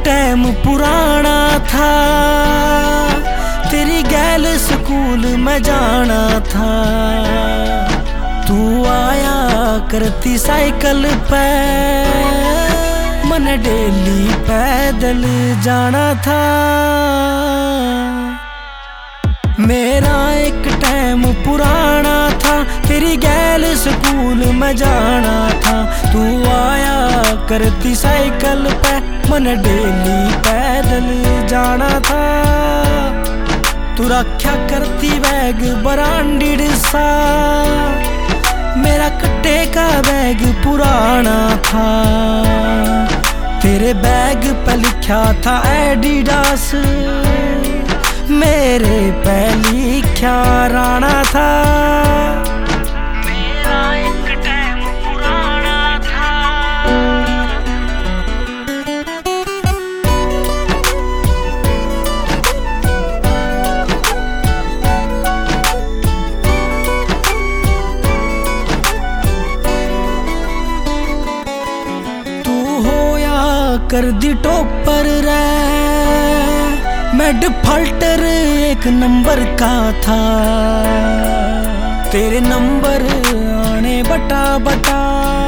Time पुराना था, तेरी गैल स्कूल में जाना था। तू आया करती साइकिल पे, मन डेली पैदल जाना था। मेरा एक टाइम पुराना था, तेरी गैल स्कूल में जाना था। तू आया करती साइकिल पे, मन डेली पैदल जाना था। तू रखा करती बैग ब्रांडेड सा, मेरा कट्टे का बैग पुराना था। तेरे बैग पे लिखा था एडिडास, मेरे पे लिखा राणा था। मेरा एक टाइम पुराना था। तू होया कर दी टॉपर रे, मैं डिफॉल्टर एक नंबर का था। तेरे नंबर आने बटा बटा,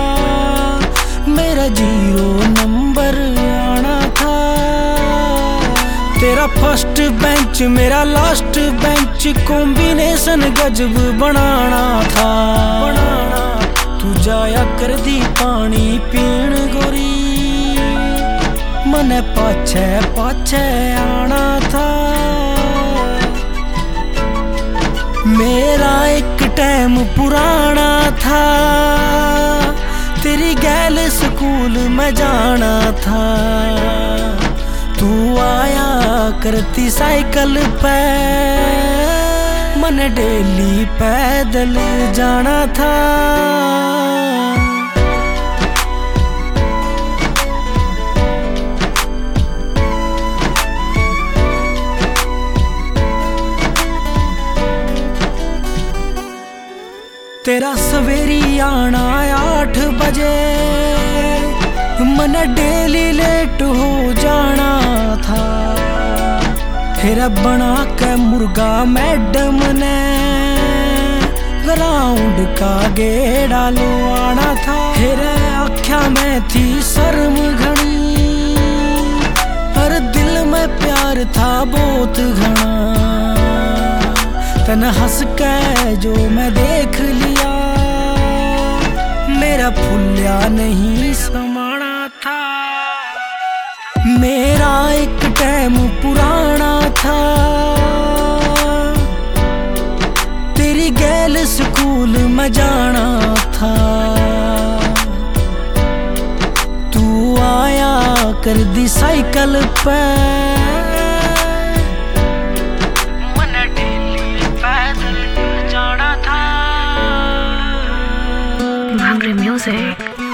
मेरा 0 नंबर आना था। तेरा फर्स्ट बेंच मेरा लास्ट बेंच, कॉम्बिनेशन गजब बनाना था। तू जाया कर दी पानी पीण गोरी, मन पाछे पाछे आना था। मेरा एक टाइम पुराना था, तेरी गैल स्कूल में जाना था। तू आया करती साइकिल पे, मन डेली पैदल जाना था। तेरा सवेरी आना 8 बजे, मन डेली लेट हो जाना था। फिर बना के मुर्गा मैडम ने ग्राउंड का गेड़ा लुआना था। फिर आख्या में थी शर्म घनी, पर दिल में प्यार था बहुत घना। तन हंस के जो मैं देख लिया, मेरा फुलिया नहीं समाना था। मेरा एक टाइम पुराना था, तेरी गैल स्कूल में जाना था। तू आया कर दी साइकिल पे, Hungry music.